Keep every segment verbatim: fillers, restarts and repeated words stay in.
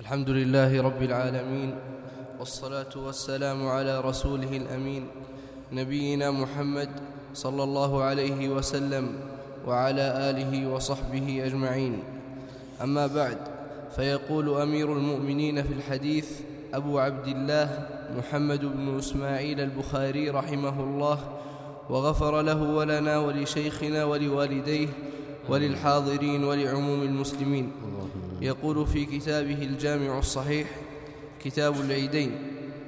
الحمد لله رب العالمين، والصلاة والسلام على رسوله الأمين نبينا محمد صلى الله عليه وسلم وعلى آله وصحبه أجمعين. أما بعد، فيقول أمير المؤمنين في الحديث أبو عبد الله محمد بن إسماعيل البخاري رحمه الله، وغفر له ولنا ولشيخنا ولوالديه وللحاضرين ولعموم المسلمين. يقول في كتابه الجامع الصحيح كتاب العيدين: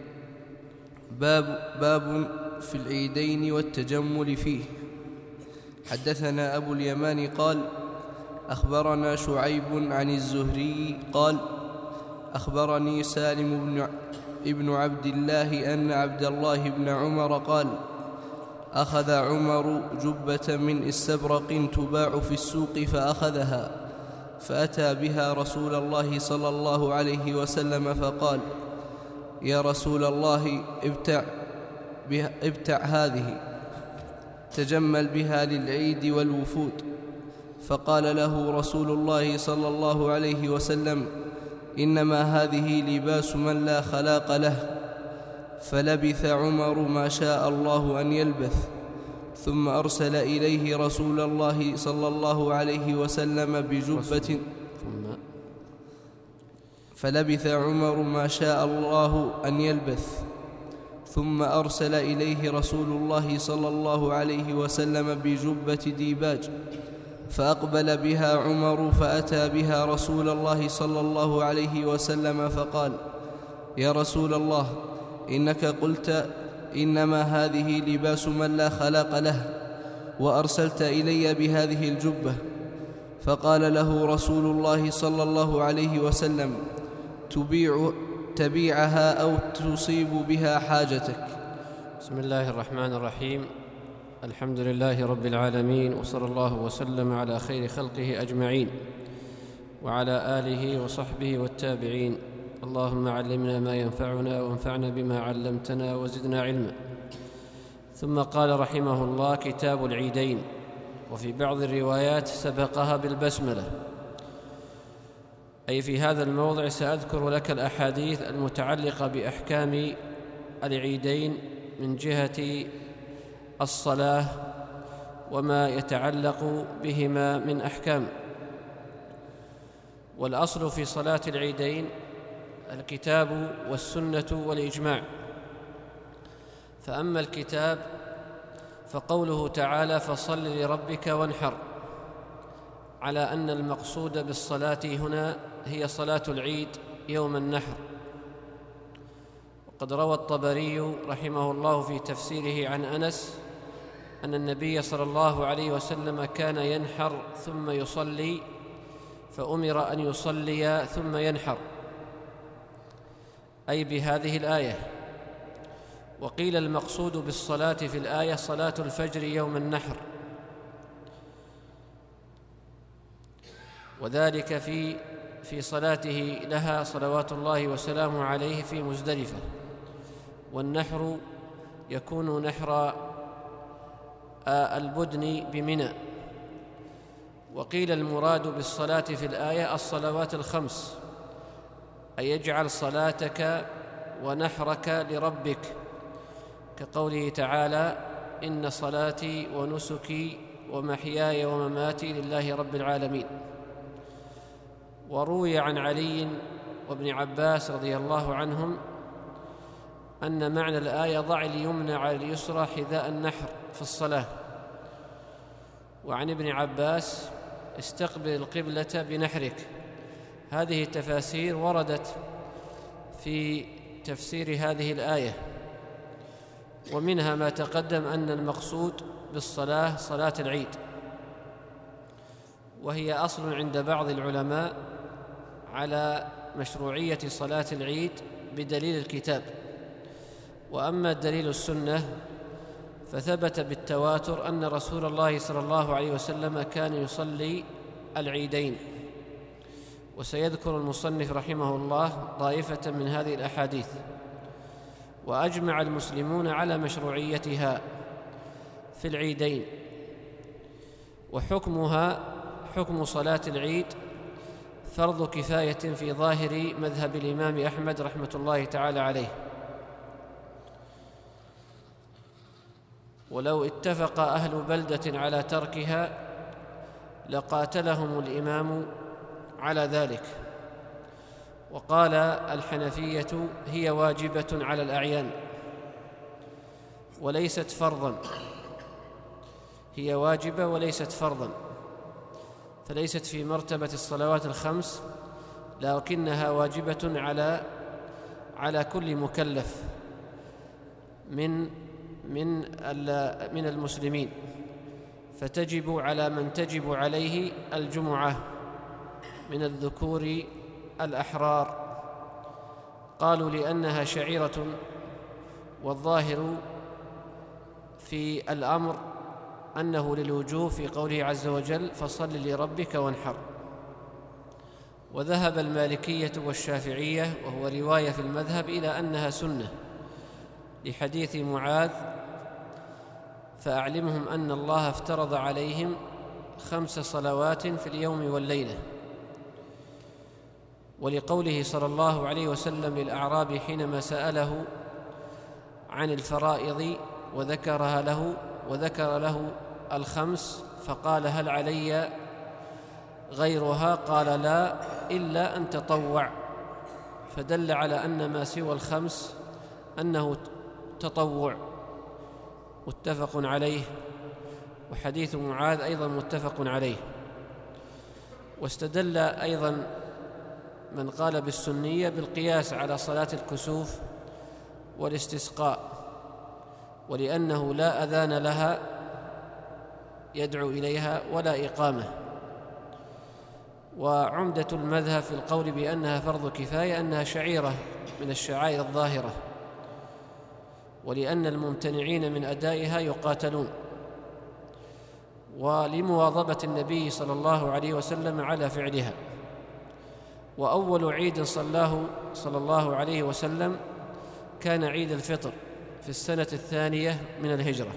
باب, باب في العيدين والتجمل فيه. حدثنا أبو اليمان قال: أخبرنا شعيب عن الزهري قال: أخبرني سالم بن ابن عبد الله أن عبد الله بن عمر قال: أخذ عمر جبة من استبرق تباع في السوق فأخذها، فأتى بها رسول الله صلى الله عليه وسلم فقال: يا رسول الله، ابتع, بها ابتع هذه، تجمل بها للعيد والوفود. فقال له رسول الله صلى الله عليه وسلم: إنما هذه لباس من لا خلاق له. فلبث عمر ما شاء الله أن يلبث، ثم أرسل إليه رسول الله صلى الله عليه وسلم بجبة فلبث عمر ما شاء الله أن يلبث ثم أرسل إليه رسول الله صلى الله عليه وسلم بجبة ديباج، فأقبل بها عمر فأتى بها رسول الله صلى الله عليه وسلم فقال: يا رسول الله، إنك قلت إنما هذه لباس من لا خلاق له، وأرسلت إلي بهذه الجبة. فقال له رسول الله صلى الله عليه وسلم: تبيع تبيعها أو تصيب بها حاجتك. بسم الله الرحمن الرحيم. الحمد لله رب العالمين، وصلى الله وسلم على خير خلقه أجمعين وعلى آله وصحبه والتابعين. اللهم علمنا ما ينفعنا وانفعنا بما علمتنا وزدنا علما. ثم قال رحمه الله: كتاب العيدين. وفي بعض الروايات سبقها بالبسملة، أي في هذا الموضع سأذكر لك الأحاديث المتعلقة بأحكام العيدين من جهة الصلاة وما يتعلق بهما من أحكام. والأصل في صلاة العيدين الكتاب والسنة والإجماع. فأما الكتاب فقوله تعالى: فصل لربك وانحر، على أن المقصود بالصلاة هنا هي صلاة العيد يوم النحر. وقد روى الطبري رحمه الله في تفسيره عن أنس أن النبي صلى الله عليه وسلم كان ينحر ثم يصلي، فأمر أن يصلي ثم ينحر، أي بهذه الآية. وقيل المقصود بالصلاة في الآية صلاة الفجر يوم النحر، وذلك في في صلاته لها صلوات الله وسلامه عليه في مزدلفة. والنحر يكون نحر البدن بمنى. وقيل المراد بالصلاة في الآية الصلوات الخمس، أي يجعل صلاتك ونحرك لربك، كقوله تعالى: إن صلاتي ونسكي ومحياي ومماتي لله رب العالمين. وروي عن علي وابن عباس رضي الله عنهم أن معنى الآية: ضع اليمنى على اليسرى حذاء النحر في الصلاة. وعن ابن عباس: استقبل القبلة بنحرك. هذه التفاسير وردت في تفسير هذه الآية، ومنها ما تقدم أن المقصود بالصلاة صلاة العيد، وهي أصل عند بعض العلماء على مشروعية صلاة العيد بدليل الكتاب. وأما دليل السنة فثبت بالتواتر أن رسول الله صلى الله عليه وسلم كان يصلي العيدين. وسيذكر المصنف رحمه الله طائفة من هذه الأحاديث. وأجمع المسلمون على مشروعيتها في العيدين. وحكمها حكم صلاة العيد فرض كفاية في ظاهر مذهب الإمام أحمد رحمة الله تعالى عليه، ولو اتفق أهل بلدة على تركها لقاتلهم الإمام على ذلك. وقال الحنفية هي واجبة على الأعيان وليست فرضا، هي واجبة وليست فرضا، فليست في مرتبة الصلوات الخمس، لكنها واجبة على على كل مكلف من من من المسلمين، فتجب على من تجب عليه الجمعة من الذكور الأحرار. قالوا لأنها شعيرة، والظاهر في الأمر أنه للوجوب في قوله عز وجل فصل لربك وانحر. وذهب المالكية والشافعية، وهو رواية في المذهب، إلى أنها سنة لحديث معاذ فأعلمهم أن الله افترض عليهم خمس صلوات في اليوم والليلة، ولقوله صلى الله عليه وسلم للأعرابي حينما سأله عن الفرائض وذكرها له وذكر له الخمس فقال هل علي غيرها؟ قال لا إلا أن تطوع، فدل على أن ما سوى الخمس أنه تطوع، متفق عليه. وحديث معاذ أيضا متفق عليه. واستدل أيضا من قال بالسنية بالقياس على صلاة الكسوف والاستسقاء، ولأنه لا أذان لها يدعو إليها ولا إقامة. وعمدة المذهب في القول بأنها فرض كفاية أنها شعيرة من الشعائر الظاهرة، ولأن الممتنعين من أدائها يقاتلون، ولمواظبة النبي صلى الله عليه وسلم على فعلها. وأول عيد صلاه صلى الله عليه وسلم كان عيد الفطر في السنة الثانية من الهجرة.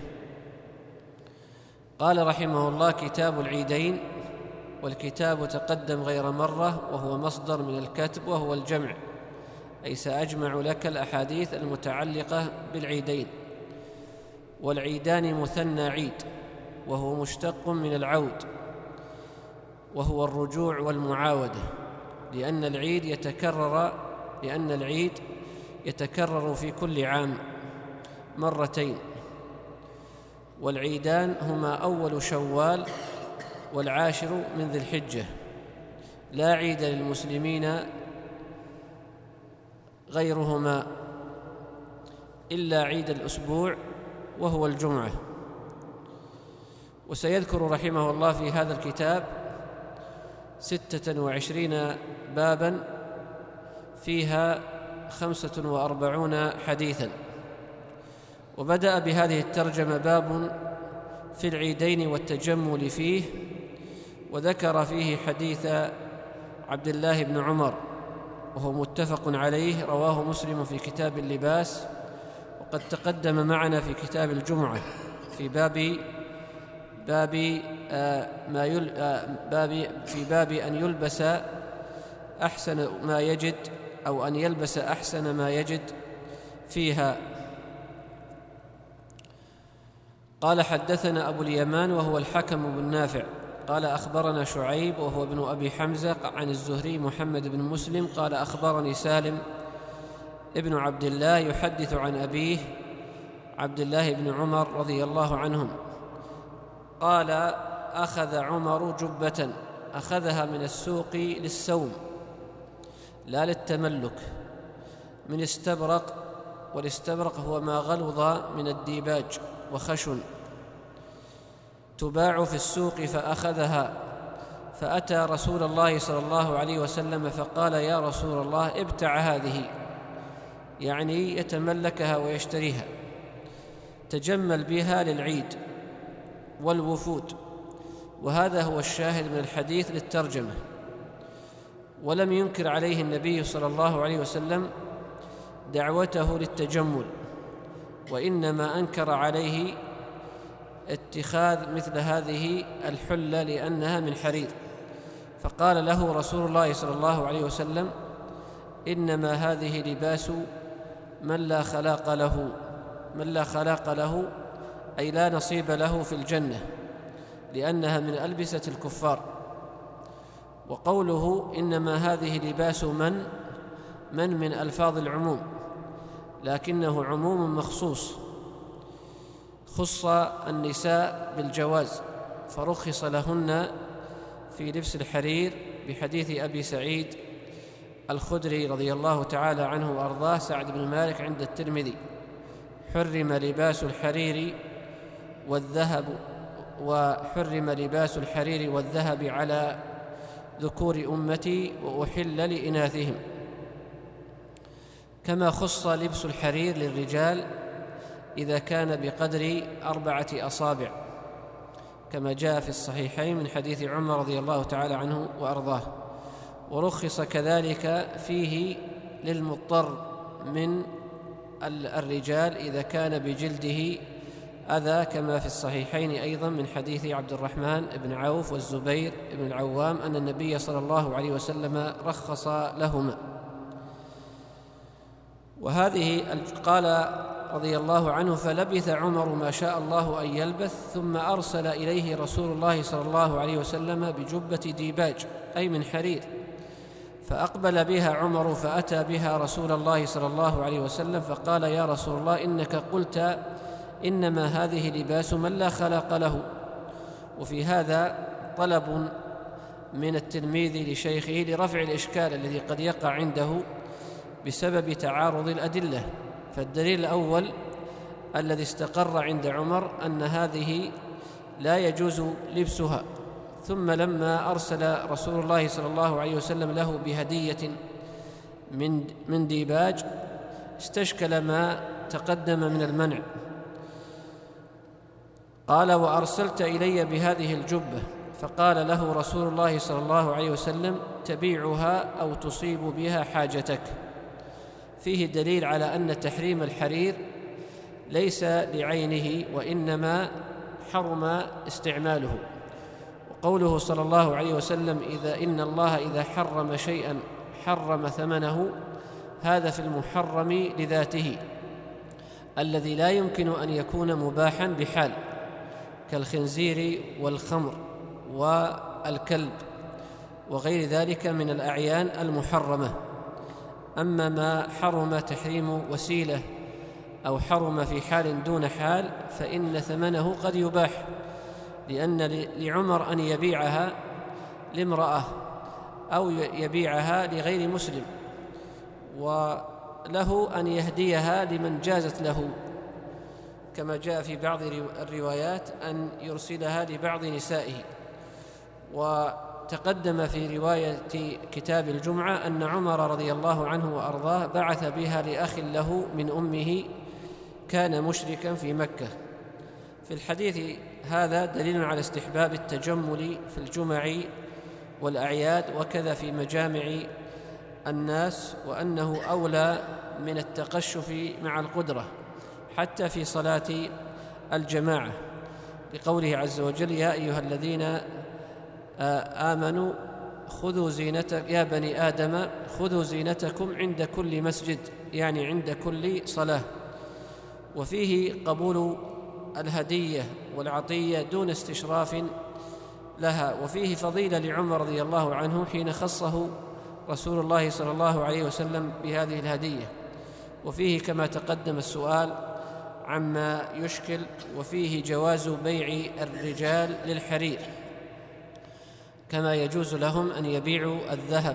قال رحمه الله كتاب العيدين، والكتاب تقدم غير مرة، وهو مصدر من الكتب وهو الجمع، أي سأجمع لك الأحاديث المتعلقة بالعيدين. والعيدان مثنى عيد، وهو مشتق من العود، وهو الرجوع والمعاودة، لأن العيد يتكرر لأن العيد يتكرر في كل عام مرتين. والعيدان هما أول شوال والعاشر من ذي الحجة، لا عيد للمسلمين غيرهما إلا عيد الأسبوع وهو الجمعة. وسيذكر رحمه الله في هذا الكتاب ستة وعشرين بابا فيها خمسة وأربعون حديثا. وبدأ بهذه الترجمة باب في العيدين والتجمل فيه، وذكر فيه حديث عبد الله بن عمر وهو متفق عليه، رواه مسلم في كتاب اللباس، وقد تقدم معنا في كتاب الجمعة في باب باب آه ما يل آه باب في باب أن يلبس أحسن ما يجد، أو أن يلبس أحسن ما يجد فيها. قال حدثنا أبو اليمان وهو الحكم بن نافع قال أخبرنا شعيب وهو ابن أبي حمزة عن الزهري محمد بن مسلم قال أخبرني سالم ابن عبد الله يحدث عن أبيه عبد الله بن عمر رضي الله عنهم قال أخذ عمر جبة أخذها من السوق للسوم لا للتملك من استبرق، والاستبرق هو ما غلظ من الديباج وخشن، تباع في السوق، فأخذها فأتى رسول الله صلى الله عليه وسلم فقال يا رسول الله ابتع هذه، يعني يتملكها ويشتريها، تجمل بها للعيد والوفود. وهذا هو الشاهد من الحديث للترجمة. ولم ينكر عليه النبي صلى الله عليه وسلم دعوته للتجمل، وإنما أنكر عليه اتخاذ مثل هذه الحلة لأنها من حرير، فقال له رسول الله صلى الله عليه وسلم: إنما هذه لباس من لا خلاق له من لا خلاق له أي لا نصيب له في الجنة، لأنها من ألبسة الكفار. وقوله إنما هذه لباس من من من ألفاظ العموم، لكنه عموم مخصوص، خص النساء بالجواز فرخص لهن في لبس الحرير بحديث أبي سعيد الخدري رضي الله تعالى عنه وأرضاه سعد بن مالك عند الترمذي: حرم لباس الحرير والذهب وحرم لباس الحرير والذهب على ذكور أمتي وأحل لإناثهم. كما خص لبس الحرير للرجال إذا كان بقدر أربعة أصابع، كما جاء في الصحيحين من حديث عمر رضي الله تعالى عنه وأرضاه. ورخص كذلك فيه للمضطر من الرجال إذا كان بجلده أذى، كما في الصحيحين أيضا من حديث عبد الرحمن بن عوف والزبير بن العوام أن النبي صلى الله عليه وسلم رخص لهما. وهذه قال رضي الله عنه: فلبث عمر ما شاء الله أن يلبث، ثم أرسل إليه رسول الله صلى الله عليه وسلم بجبة ديباج أي من حرير، فأقبل بها عمر فأتى بها رسول الله صلى الله عليه وسلم فقال: يا رسول الله، إنك قلت إنما هذه لباس من لا خلاق له. وفي هذا طلب من التلميذ لشيخه لرفع الإشكال الذي قد يقع عنده بسبب تعارض الأدلة. فالدليل الأول الذي استقر عند عمر أن هذه لا يجوز لبسها، ثم لما أرسل رسول الله صلى الله عليه وسلم له بهدية من من ديباج استشكل ما تقدم من المنع. قال: وأرسلت إلي بهذه الجبة، فقال له رسول الله صلى الله عليه وسلم: تبيعها أو تصيب بها حاجتك. فيه دليل على أن تحريم الحرير ليس لعينه، وإنما حرم استعماله. وقوله صلى الله عليه وسلم: إذا إن الله إذا حرم شيئا حرم ثمنه، هذا في المحرم لذاته الذي لا يمكن أن يكون مباحا بحال، كالخنزير والخمر والكلب وغير ذلك من الأعيان المحرمة. أما ما حرم تحريم وسيلة أو حرم في حال دون حال فإن ثمنه قد يباح، لأن لعمر أن يبيعها لامرأة أو يبيعها لغير مسلم، وله أن يهديها لمن جازت له، كما جاء في بعض الروايات أن يرسلها لبعض نسائه. وتقدم في رواية كتاب الجمعة أن عمر رضي الله عنه وأرضاه بعث بها لأخ له من أمه كان مشركا في مكة. في الحديث هذا دليل على استحباب التجمل في الجمع والأعياد وكذا في مجامع الناس، وأنه أولى من التقشف مع القدرة حتى في صلاة الجماعة، لقوله عز وجل: يا أيها الذين آمنوا خذوا زينتك يا بني آدم خذوا زينتكم عند كل مسجد، يعني عند كل صلاة. وفيه قبول الهدية والعطية دون استشراف لها. وفيه فضيلة لعمر رضي الله عنه حين خصه رسول الله صلى الله عليه وسلم بهذه الهدية. وفيه كما تقدم السؤال عما يشكل. وفيه جواز بيع الرجال للحرير، كما يجوز لهم أن يبيعوا الذهب،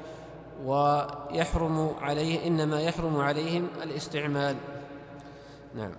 ويحرم عليه إنما يحرم عليهم الاستعمال. نعم.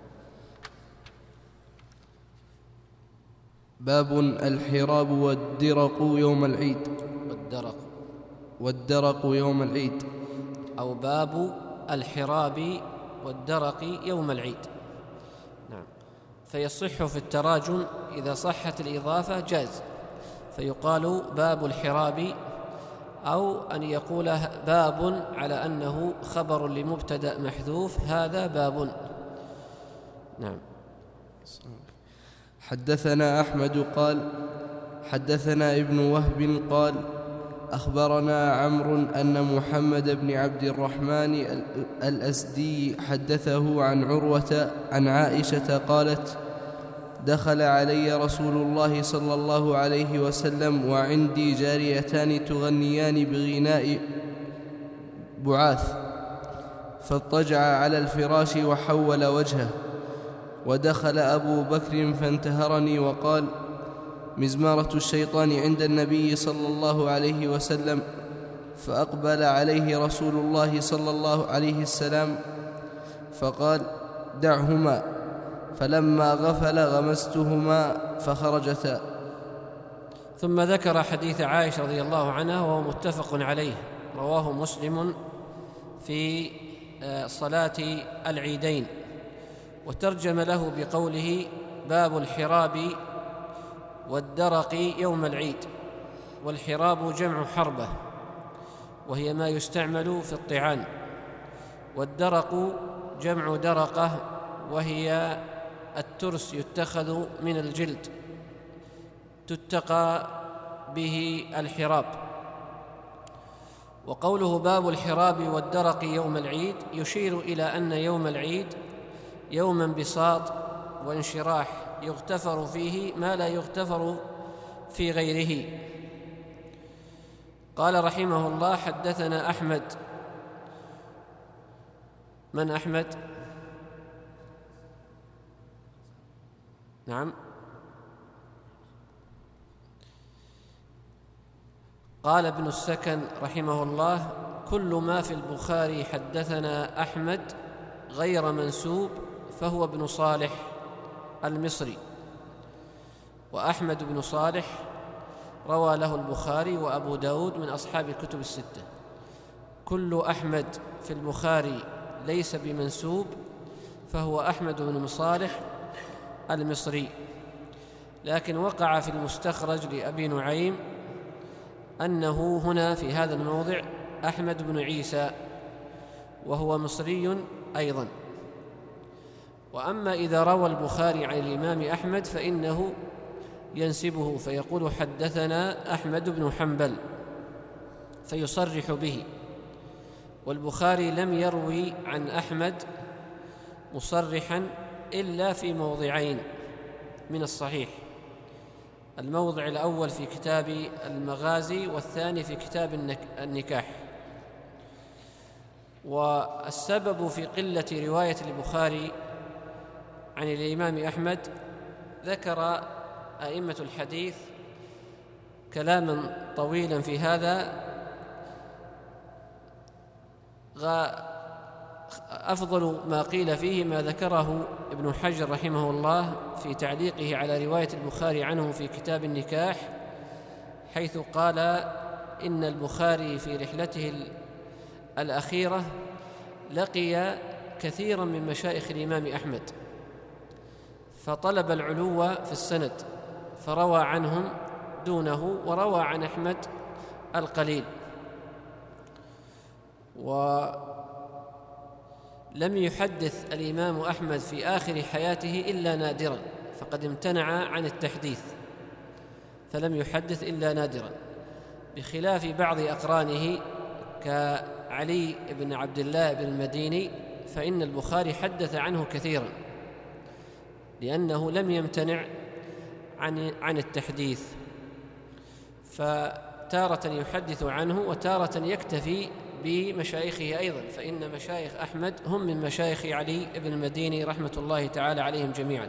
باب الحراب والدرق يوم العيد. والدرق والدرق يوم العيد، أو باب الحراب والدرق يوم العيد. نعم. فيصح في التراجم إذا صحت الإضافة جاز، فيقال باب الحراب، أو أن يقول باب على أنه خبر لمبتدأ محذوف، هذا باب. نعم. حدثنا أحمد قال حدثنا ابن وهب قال أخبرنا عمرو أن محمد بن عبد الرحمن الأسدي حدثه عن عروة عن عائشة قالت: دخل علي رسول الله صلى الله عليه وسلم وعندي جاريتان تغنيان بغناء بعاث، فاضطجع على الفراش وحول وجهه، ودخل أبو بكر فانتهرني وقال: مزمارة الشيطان عند النبي صلى الله عليه وسلم. فأقبل عليه رسول الله صلى الله عليه السلام فقال: دعهما، فلما غفل غمستهما فخرجتا. ثم ذكر حديث عائشة رضي الله عنها وهو متفق عليه، رواه مسلم في صلاة العيدين، وترجم له بقوله: باب الحراب والدرق يوم العيد. والحراب جمع حربة، وهي ما يستعمل في الطعان، والدرق جمع درقة، وهي الترس يتخذ من الجلد تتقى به الحراب. وقوله باب الحراب والدرق يوم العيد يشير إلى أن يوم العيد يوم انبساط وانشراح يغتفر فيه ما لا يغتفر في غيره. قال رحمه الله: حدثنا أحمد. من أحمد؟ نعم. قال ابن السكن رحمه الله: كل ما في البخاري حدثنا أحمد غير منسوب فهو ابن صالح المصري، وأحمد بن صالح روى له البخاري وأبو داود من أصحاب الكتب الستة. كل أحمد في البخاري ليس بمنسوب فهو أحمد بن صالح المصري، لكن وقع في المستخرج لأبي نعيم أنه هنا في هذا الموضع أحمد بن عيسى، وهو مصري أيضا. وأما إذا روى البخاري عن الإمام أحمد فإنه ينسبه فيقول: حدثنا أحمد بن حنبل، فيصرح به. والبخاري لم يروي عن أحمد مصرحا إلا في موضعين من الصحيح: الموضع الأول في كتاب المغازي، والثاني في كتاب النكاح. والسبب في قلة رواية البخاري عن الإمام أحمد ذكر أئمة الحديث كلاما طويلا في هذا. أفضل ما قيل فيه ما ذكره ابن حجر رحمه الله في تعليقه على رواية البخاري عنه في كتاب النكاح، حيث قال: إن البخاري في رحلته الأخيرة لقي كثيرا من مشايخ الإمام أحمد، فطلب العلو في السند فروى عنهم دونه، وروى عن أحمد القليل. ولم يحدث الإمام أحمد في آخر حياته إلا نادرا، فقد امتنع عن التحديث، فلم يحدث إلا نادرا، بخلاف بعض أقرانه كعلي بن عبد الله بن المديني، فإن البخاري حدث عنه كثيرا لأنه لم يمتنع عن عن التحديث، فتارة يحدث عنه وتارة يكتفي بمشايخه أيضا، فإن مشايخ أحمد هم من مشايخ علي بن المديني رحمة الله تعالى عليهم جميعا.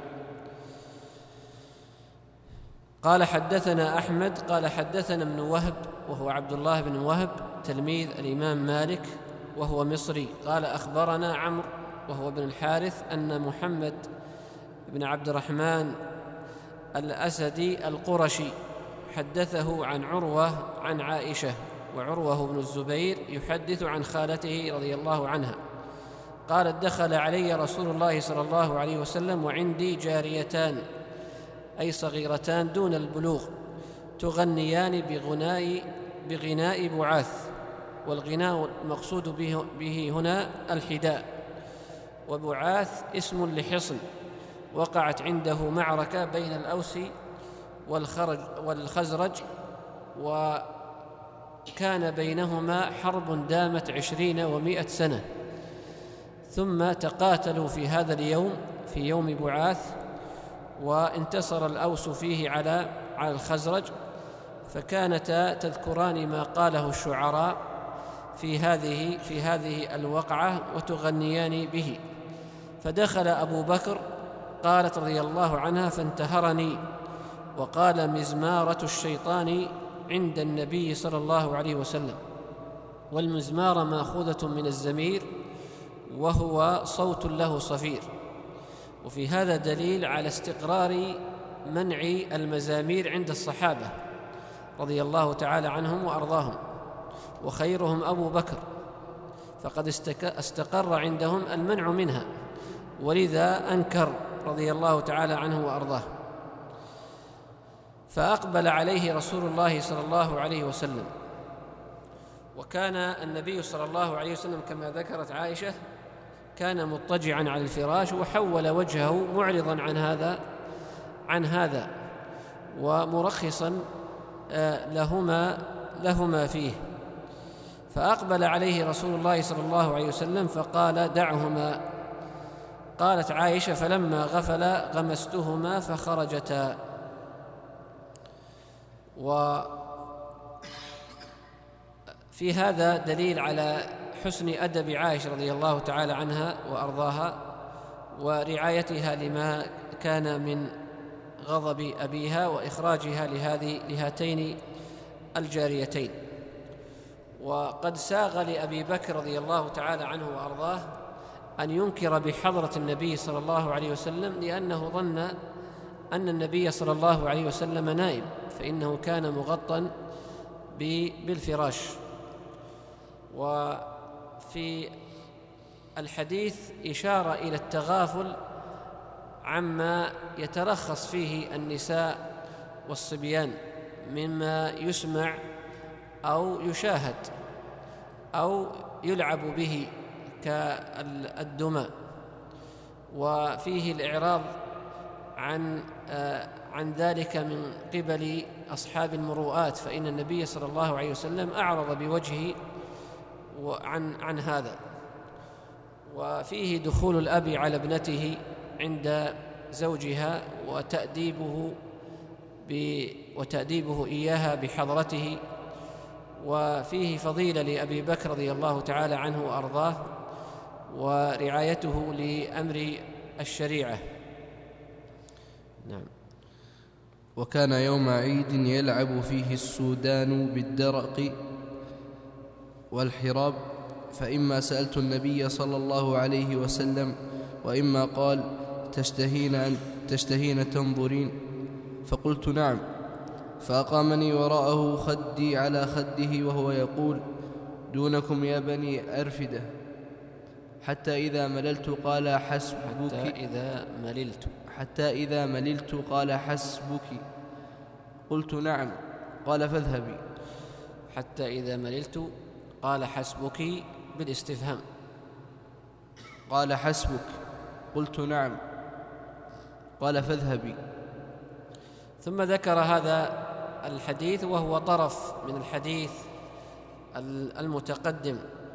قال: حدثنا أحمد. قال: حدثنا ابن وهب، وهو عبد الله بن وهب تلميذ الإمام مالك وهو مصري. قال: أخبرنا عمرو وهو ابن الحارث أن محمد بن عبد الرحمن الأسدي القرشي حدثه عن عروة عن عائشة، وعروة بن الزبير يحدث عن خالته رضي الله عنها قالت: دخل علي رسول الله صلى الله عليه وسلم وعندي جاريتان، أي صغيرتان دون البلوغ، تغنيان بغناء بغناء بعاث، والغناء المقصود به, به هنا الحداء. وبعاث اسم لحصن وقعت عنده معركة بين الأوس والخرج والخزرج، وكان بينهما حرب دامت عشرين ومائة سنة، ثم تقاتلوا في هذا اليوم في يوم بعاث، وانتصر الأوس فيه على على الخزرج، فكانتا تذكران ما قاله الشعراء في هذه في هذه الوقعة وتغنيان به. فدخل أبو بكر، قالت رضي الله عنها: فانتهرني وقال: مزمارة الشيطان عند النبي صلى الله عليه وسلم. والمزمار ماخوذة من الزمير، وهو صوت له صفير. وفي هذا دليل على استقرار منع المزامير عند الصحابة رضي الله تعالى عنهم وأرضاهم، وخيرهم أبو بكر، فقد استقر عندهم المنع منها، ولذا أنكر رضي الله تعالى عنه وأرضاه. فأقبل عليه رسول الله صلى الله عليه وسلم، وكان النبي صلى الله عليه وسلم كما ذكرت عائشة كان مضطجعا على الفراش، وحول وجهه معرضا عن هذا عن هذا ومرخصا لهما لهما فيه. فأقبل عليه رسول الله صلى الله عليه وسلم فقال: دعهما. قالت عائشة: فلما غفل غمستهما فخرجتا. وفي هذا دليل على حسن أدب عائشة رضي الله تعالى عنها وأرضاها، ورعايتها لما كان من غضب أبيها وإخراجها لهذه لهاتين الجاريتين. وقد ساغ لأبي بكر رضي الله تعالى عنه وأرضاه أن ينكر بحضرة النبي صلى الله عليه وسلم، لأنه ظن أن النبي صلى الله عليه وسلم نائم، فإنه كان مغطى بالفراش. وفي الحديث إشارة إلى التغافل عما يترخص فيه النساء والصبيان مما يسمع أو يشاهد أو يلعب به كالدمى، وفيه الإعراض عن عن ذلك من قبل أصحاب المروءات، فإن النبي صلى الله عليه وسلم أعرض بوجهه عن عن هذا. وفيه دخول الأب على ابنته عند زوجها وتأديبه وتأديبه إياها بحضرته. وفيه فضيلة لأبي بكر رضي الله تعالى عنه وأرضاه ورعايته لأمر الشريعة. نعم. وكان يوم عيد يلعب فيه السودان بالدرق والحراب، فإما سألت النبي صلى الله عليه وسلم، وإما قال: تشتهين أن تشتهين تنظرين؟ فقلت: نعم. فأقامني وراءه خدي على خده وهو يقول: دونكم يا بني أرفدة، حتى إذا مللت قال: حسبك. حتى إذا مللت حتى إذا مللت قال: حسبك. قلت: نعم. قال: فاذهبي. حتى إذا مللت قال: حسبك بالاستفهام. قال: حسبك. قلت: نعم. قال: فاذهبي. ثم ذكر هذا الحديث، وهو طرف من الحديث المتقدم،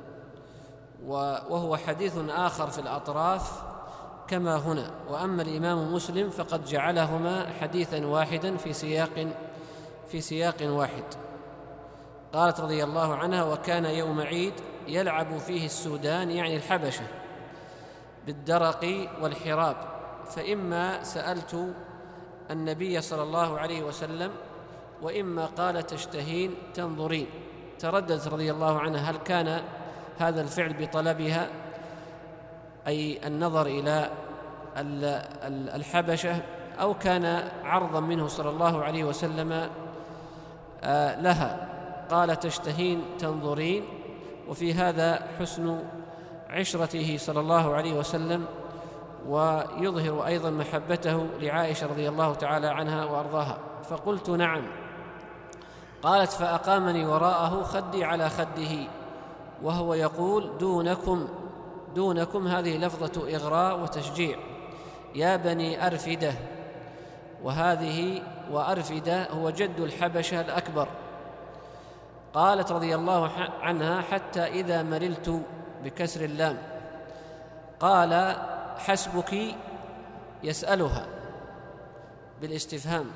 وهو حديث آخر في الأطراف كما هنا. وأما الإمام مسلم فقد جعلهما حديثا واحدا في سياق في سياق واحد. قالت رضي الله عنها: وكان يوم عيد يلعب فيه السودان، يعني الحبشة، بالدرق والحراب، فإما سألت النبي صلى الله عليه وسلم، وإما قال: تشتهين تنظرين. ترددت رضي الله عنها هل كان هذا الفعل بطلبها، أي النظر إلى الحبشة، أو كان عرضا منه صلى الله عليه وسلم لها. قال: تشتهين تنظرين. وفي هذا حسن عشرته صلى الله عليه وسلم، ويظهر أيضا محبته لعائشة رضي الله تعالى عنها وأرضاها. فقلت: نعم. قالت: فأقامني وراءه خدي على خده وهو يقول: دونكم. دونكم هذه لفظة إغراء وتشجيع، يا بني أرفدة. وهذه وأرفدة هو جد الحبشة الأكبر. قالت رضي الله عنها: حتى إذا مللت، بكسر اللام. قال: حسبك، يسألها بالاستفهام،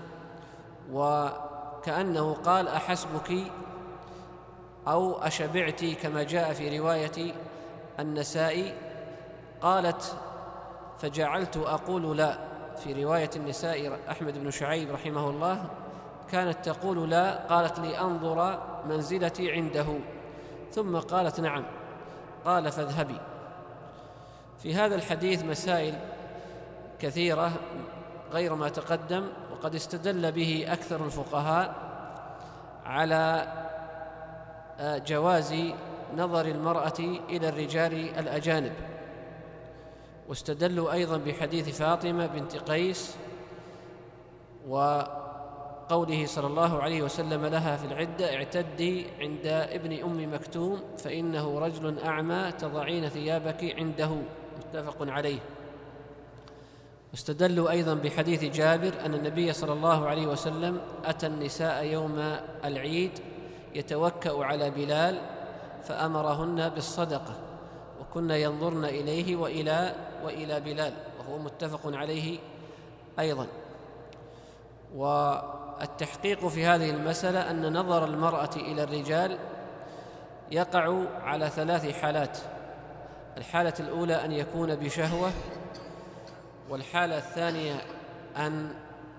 وكأنه قال: أحسبك أو أشبعت، كما جاء في رواية النسائي. قالت: فجعلت أقول لا. في رواية النسائي أحمد بن شعيب رحمه الله كانت تقول لا، قالت: لأنظر منزلتي عنده. ثم قالت: نعم. قال: فاذهبي. في هذا الحديث مسائل كثيرة غير ما تقدم، وقد استدل به أكثر الفقهاء على جواز نظر المرأة إلى الرجال الأجانب، واستدلوا أيضا بحديث فاطمة بنت قيس وقوله صلى الله عليه وسلم لها في العدة: اعتدي عند ابن أم مكتوم فإنه رجل أعمى تضعين ثيابك عنده، متفق عليه. واستدلوا أيضا بحديث جابر أن النبي صلى الله عليه وسلم أتى النساء يوم العيد يتوكأ على بلال فأمرهن بالصدقة، وكنا ينظرن إليه وإلى وإلى بلال، وهو متفق عليه أيضا. والتحقيق في هذه المسألة أن نظر المرأة إلى الرجال يقع على ثلاث حالات: الحالة الأولى أن يكون بشهوة، والحالة الثانية أن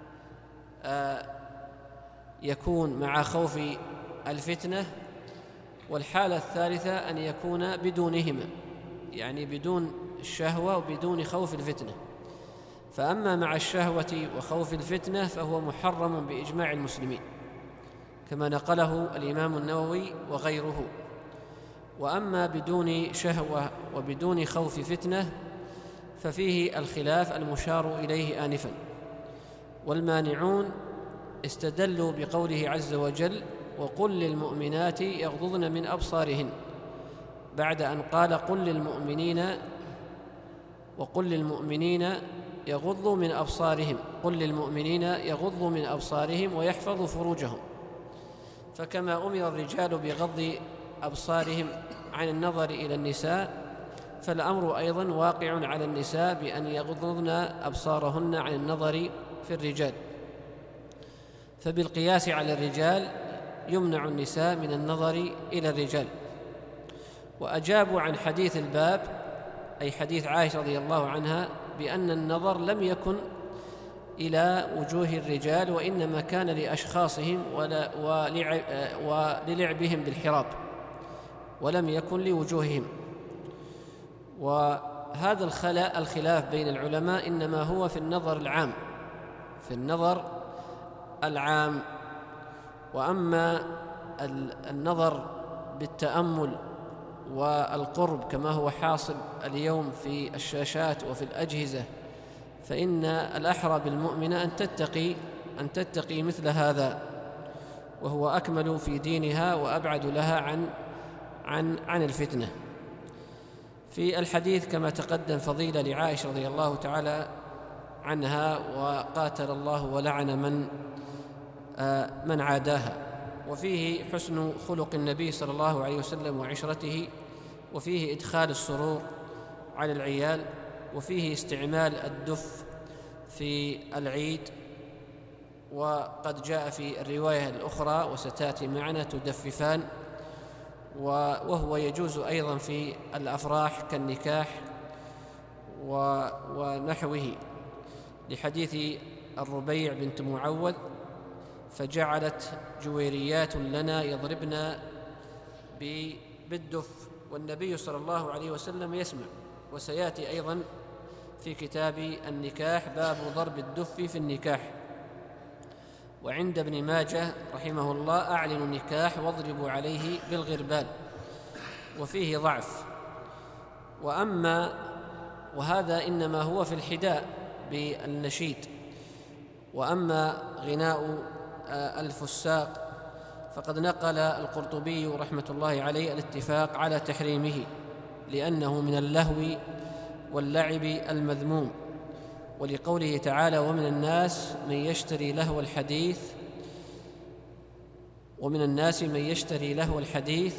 يكون مع خوف الفتنة، والحالة الثالثة أن يكون بدونهما، يعني بدون الشهوة وبدون خوف الفتنة. فأما مع الشهوة وخوف الفتنة فهو محرم بإجماع المسلمين، كما نقله الإمام النووي وغيره. وأما بدون شهوة وبدون خوف فتنة ففيه الخلاف المشار إليه آنفا. والمانعون استدلوا بقوله عز وجل: وقل للمؤمنات يغضضن من أبصارهن، بعد أن قال: قل للمؤمنين وقل للمؤمنين يغضوا من أبصارهم، قل للمؤمنين يغضوا من أبصارهم ويحفظوا فروجهم. فكما أمر الرجال بغض أبصارهم عن النظر إلى النساء، فالأمر أيضا واقع على النساء بأن يغضضن أبصارهن عن النظر في الرجال. فبالقياس على الرجال يمنع النساء من النظر إلى الرجال. وأجابوا عن حديث الباب، أي حديث عائشة رضي الله عنها، بأن النظر لم يكن إلى وجوه الرجال، وإنما كان لأشخاصهم وللعبهم بالحراب، ولم يكن لوجوههم. وهذا الخلاف بين العلماء إنما هو في النظر العام، في النظر العام. وأما النظر بالتأمل والقرب كما هو حاصل اليوم في الشاشات وفي الأجهزة، فإن الأحرى بالمؤمنة أن تتقي أن تتقي مثل هذا، وهو أكمل في دينها وأبعد لها عن عن عن الفتنة. في الحديث كما تقدم فضيلة لعائشة رضي الله تعالى عنها، وقاتل الله ولعن من من عاداها. وفيه حسن خلق النبي صلى الله عليه وسلم وعشرته، وفيه إدخال السرور على العيال، وفيه استعمال الدف في العيد. وقد جاء في الرواية الأخرى وستأتي معنا: تدففان. وهو يجوز أيضا في الأفراح كالنكاح ونحوه، لحديث الربيع بنت معوذ: فجعلت جويريات لنا يضربن بالدف، والنبي صلى الله عليه وسلم يسمع. وسيأتي أيضا في كتاب النكاح باب ضرب الدف في النكاح. وعند ابن ماجه رحمه الله: أعلنوا النكاح واضربوا عليه بالغربال، وفيه ضعف. وأما وهذا إنما هو في الحداء بالنشيد. وأما غناء الفساق فقد نقل القرطبي رحمة الله عليه الاتفاق على تحريمه، لأنه من اللهو واللعب المذموم، ولقوله تعالى: ومن الناس من يشتري لهو الحديث ومن الناس من يشتري لهو الحديث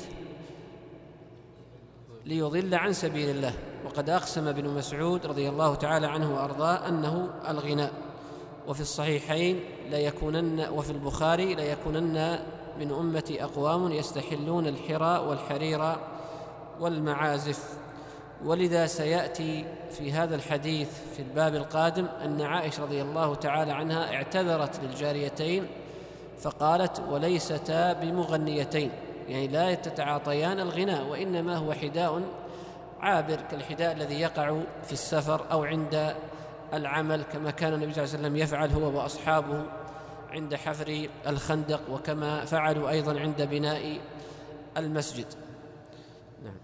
ليضل عن سبيل الله. وقد أقسم ابن مسعود رضي الله تعالى عنه وأرضاه أنه الغناء. وفي الصحيحين ليكونن وفي البخاري ليكونن من أمتي أقوام يستحلون الحرى والحرير والمعازف. ولذا سيأتي في هذا الحديث في الباب القادم أن عائشة رضي الله تعالى عنها اعتذرت للجاريتين فقالت: وليستا بمغنيتين، يعني لا تتعاطيان الغناء، وإنما هو حداء عابر كالحداء الذي يقع في السفر أو عند العمل، كما كان النبي صلى الله عليه وسلم يفعل هو وأصحابه عند حفر الخندق، وكما فعلوا أيضا عند بناء المسجد. نعم.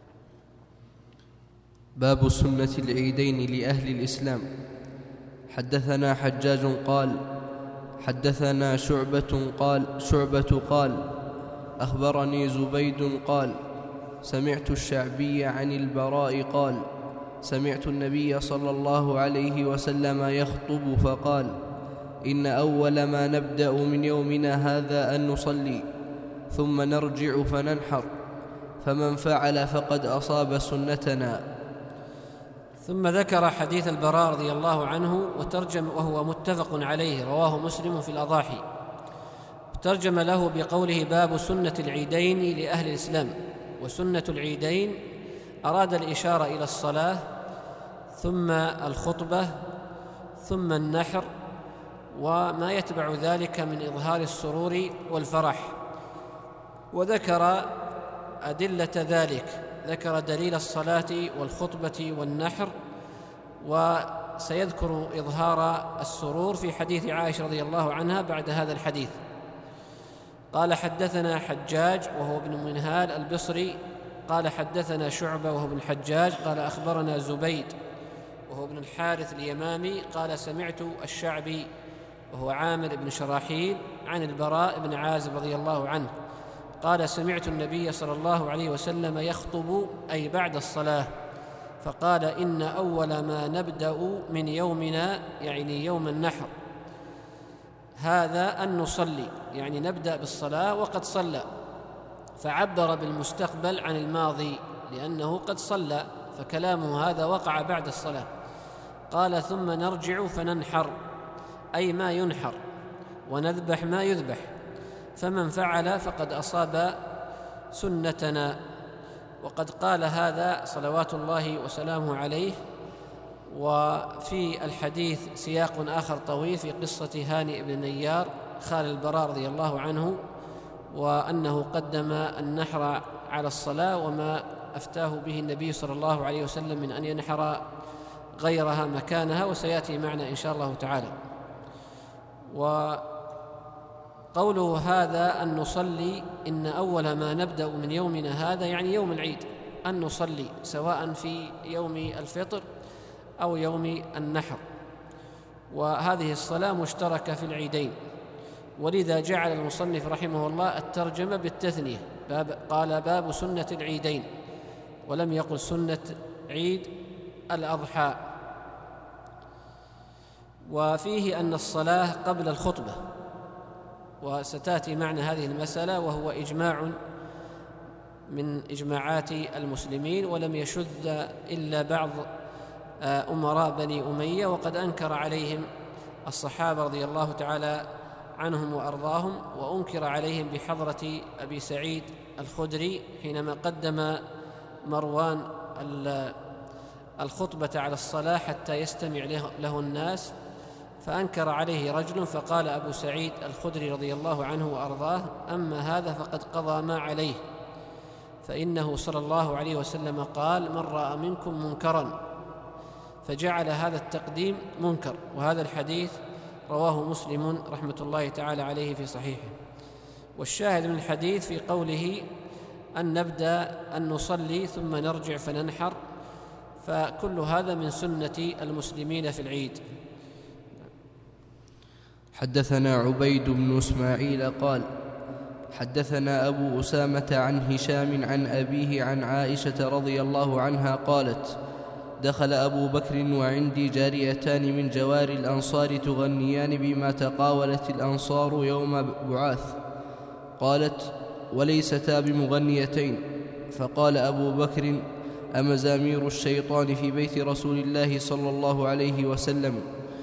باب سنة العيدين لأهل الإسلام. حدثنا حجاج قال حدثنا شعبة قال شعبة قال أخبرني زبيد قال سمعت الشعبي عن البراء قال سمعت النبي صلى الله عليه وسلم يخطب فقال: إن أول ما نبدأ من يومنا هذا أن نصلي ثم نرجع فننحر، فمن فعل فقد أصاب سنتنا. ثم ذكر حديث البراء رضي الله عنه وترجم، وهو متفق عليه، رواه مسلم في الأضاحي. ترجم له بقوله: باب سنة العيدين لأهل الإسلام. وسنة العيدين أراد الإشارة إلى الصلاة ثم الخطبة ثم النحر وما يتبع ذلك من إظهار السرور والفرح. وذكر أدلة ذلك، ذكر دليل الصلاة والخطبة والنحر، وسيذكر إظهار السرور في حديث عائشة رضي الله عنها بعد هذا الحديث. قال: حدثنا حجاج وهو ابن منهال البصري قال حدثنا شعبة وهو ابن الحجاج قال أخبرنا زبيد وهو ابن الحارث اليمامي قال سمعت الشعبي وهو عامر بن شراحيل عن البراء بن عازب رضي الله عنه قال: سمعت النبي صلى الله عليه وسلم يخطب، أي بعد الصلاة، فقال: إن أول ما نبدأ من يومنا، يعني يوم النحر، هذا أن نصلي، يعني نبدأ بالصلاة وقد صلى، فعبر بالمستقبل عن الماضي لأنه قد صلى، فكلامه هذا وقع بعد الصلاة. قال: ثم نرجع فننحر، أي ما ينحر، ونذبح ما يذبح، فمن فعل فقد أصاب سنتنا. وقد قال هذا صلوات الله وسلامه عليه. وفي الحديث سياق آخر طويل في قصة هانئ بن نيار خال البراء رضي الله عنه، وأنه قدم النحر على الصلاة وما أفتاه به النبي صلى الله عليه وسلم من أن ينحر غيرها مكانها، وسيأتي معنا إن شاء الله تعالى. وقوله هذا أن نصلي، إن أول ما نبدأ من يومنا هذا، يعني يوم العيد، أن نصلي سواء في يوم الفطر أو يوم النحر، وهذه الصلاة مشتركة في العيدين. ولذا جعل المصنف رحمه الله الترجمة بالتثنية، باب قال: باب سنة العيدين، ولم يقل سنة عيد الأضحى. وفيه أن الصلاة قبل الخطبة، وستأتي معنا هذه المسألة، وهو إجماع من إجماعات المسلمين، ولم يشذ إلا بعض أمراء بني أمية، وقد أنكر عليهم الصحابة رضي الله تعالى عنهم وأرضاهم، وأنكر عليهم بحضرة أبي سعيد الخدري حينما قدم مروان الخطبة على الصلاة حتى يستمع له الناس، فأنكر عليه رجل، فقال أبو سعيد الخدري رضي الله عنه وأرضاه: أما هذا فقد قضى ما عليه، فإنه صلى الله عليه وسلم قال: من رأى منكم منكرا، فجعل هذا التقديم منكر. وهذا الحديث رواه مسلم رحمة الله تعالى عليه في صحيحه. والشاهد من الحديث في قوله أن نبدأ أن نصلي ثم نرجع فننحر، فكل هذا من سنة المسلمين في العيد. حدثنا عبيد بن إسماعيل قال حدثنا أبو أسامة عن هشام عن أبيه عن عائشة رضي الله عنها قالت: دخل أبو بكر وعندي جاريتان من جوار الأنصار تغنيان بما تقاولت الأنصار يوم بعاث، قالت: وليستا بمغنيتين. فقال أبو بكر: أمزامير الشيطان في بيت رسول الله صلى الله عليه وسلم،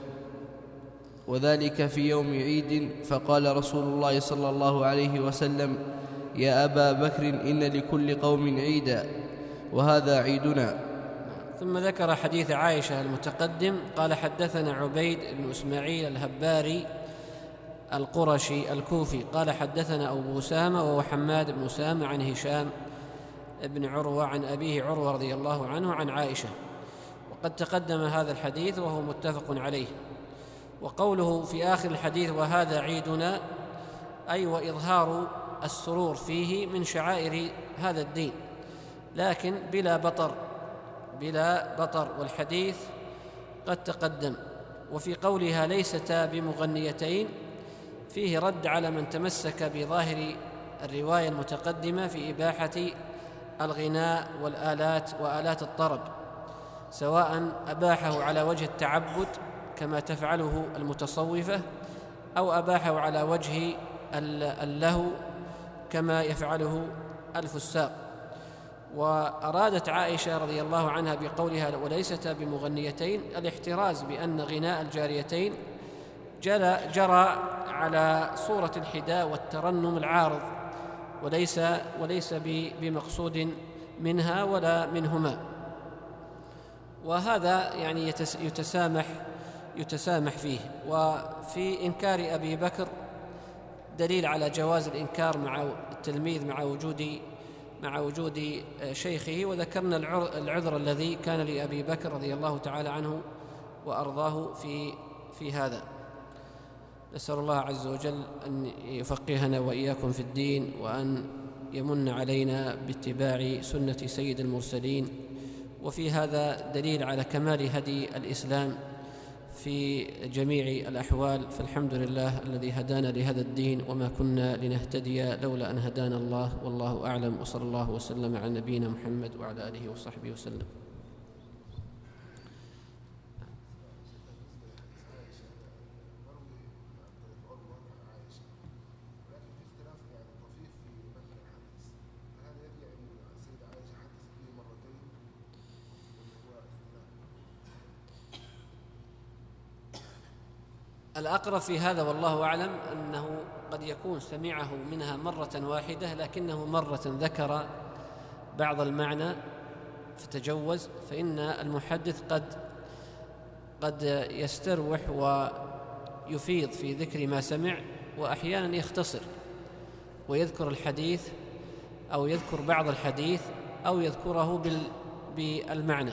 وذلك في يوم عيد. فقال رسول الله صلى الله عليه وسلم: يا أبا بكر، إن لكل قوم عيدا وهذا عيدنا. ثم ذكر حديث عائشة المتقدم. قال: حدثنا عبيد بن إسماعيل الهباري القرشي الكوفي قال: حدثنا أبو أسامة وهو حماد بن أسامة عن هشام بن عروة عن أبيه عروة رضي الله عنه عن عائشة. وقد تقدم هذا الحديث وهو متفق عليه. وقوله في آخر الحديث: وهذا عيدنا، أي وإظهار السرور فيه من شعائر هذا الدين، لكن بلا بطر بلا بطر والحديث قد تقدم. وفي قولها: ليستا بمغنيتين، فيه رد على من تمسك بظاهر الرواية المتقدمة في إباحة الغناء والآلات وآلات الطرب، سواء أباحه على وجه التعبد كما تفعله المتصوفة، أو أباحه على وجه اللهو كما يفعله الفساق. وأرادت عائشة رضي الله عنها بقولها: وليستا بمغنيتين، الاحتراز بأن غناء الجاريتين جرى على صورة الحداء والترنم العارض، وليس وليس بمقصود منها ولا منهما. وهذا يعني يتسامح يتسامح فيه. وفي إنكار أبي بكر دليل على جواز الإنكار مع التلميذ مع وجود مع وجود شيخه. وذكرنا العذر الذي كان لأبي بكر رضي الله تعالى عنه وأرضاه في في هذا. نسأل الله عز وجل أن يفقهنا وإياكم في الدين، وأن يمن علينا باتباع سنة سيد المرسلين. وفي هذا دليل على كمال هدي الإسلام في جميع الأحوال. فالحمد لله الذي هدانا لهذا الدين، وما كنا لنهتدي لولا أن هدانا الله، والله أعلم. وصلى الله وسلم على نبينا محمد وعلى آله وصحبه وسلم. الأقرب في هذا والله أعلم أنه قد يكون سمعه منها مرة واحدة، لكنه مرة ذكر بعض المعنى فتجوز. فإن المحدث قد قد يستروح ويفيض في ذكر ما سمع، وأحيانا يختصر ويذكر الحديث أو يذكر بعض الحديث أو يذكره بالمعنى.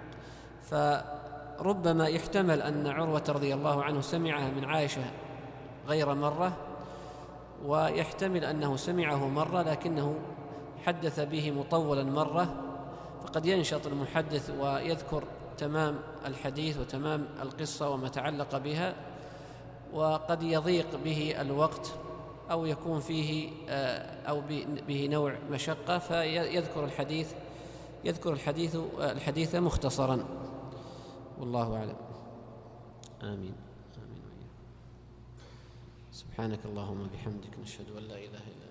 فربما يحتمل أن عروة رضي الله عنه سمعها من عائشة غير مرة، ويحتمل أنه سمعه مرة لكنه حدث به مطولا مرة، فقد ينشط المحدث ويذكر تمام الحديث وتمام القصة وما تعلق بها، وقد يضيق به الوقت أو يكون فيه أو به نوع مشقة، فيذكر الحديث يذكر الحديث الحديث مختصرا، والله أعلم. آمين. آمين. سبحانك اللهم وبحمدك، نشهد أن لا إله إلا أنت.